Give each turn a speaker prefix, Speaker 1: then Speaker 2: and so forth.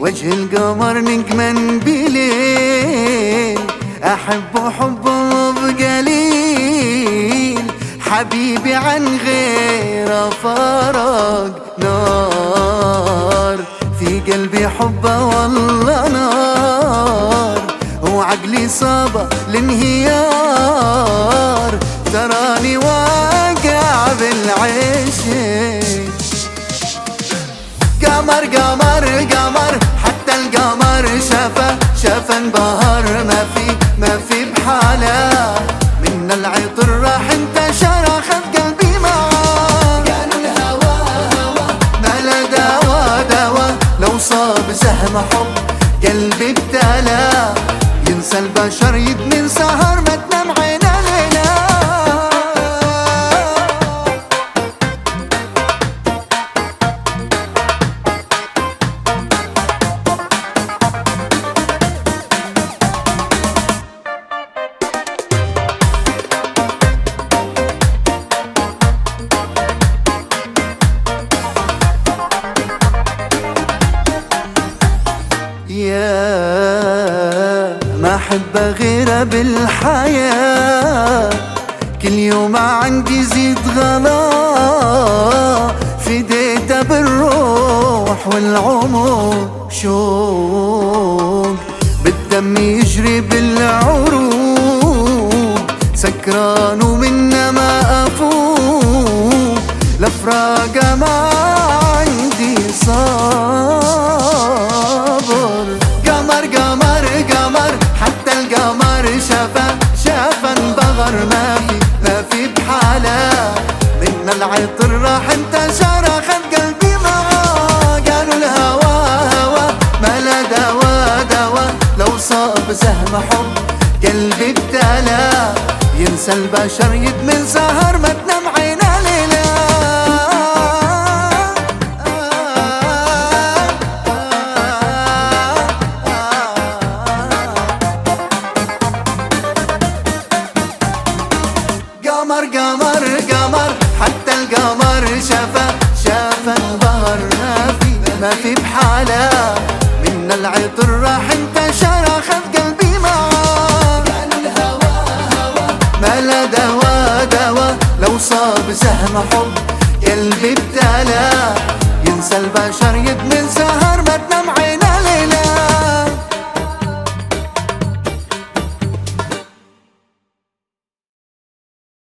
Speaker 1: وجه القمر نجما بليل، أحبه حبه بقليل، حبيبي عن غيره فرق نار، في قلبي حبه والله نار، وعقلي صابه الانهيار، تراني واقع بالعشق. قمر قمر قمر حتى القمر شافه انبهر، ما في بحاله، من العطر راح انتشر اخذ قلبي معاه، قالوا الهوى هوى ما له دوا دوا، لو صاب سهم حب قلبي ابتلى، ينسى البشر يدمن سهر ما تنام عينه ليله. يا ما أحب غيره بالحياة، كل يوم عندي زيد غلا، فديته بالروح والعمر، شوق بالدم يجري بالعروق، سكران ومنه ما أفوق، لفراقه ما عندي صبر. قمر قمر قمر حتى القمر شافه انبهر، ما في بحاله، من العطر راح انتشر اخذ قلبي معاه، قالوا الهوى هوى ما له دوا دوا، لو صاب سهم حب قلبي ابتلى، ينسى البشر يدمن سهر ما تنام عينه ليله. قمر قمر قمر حتى القمر شافه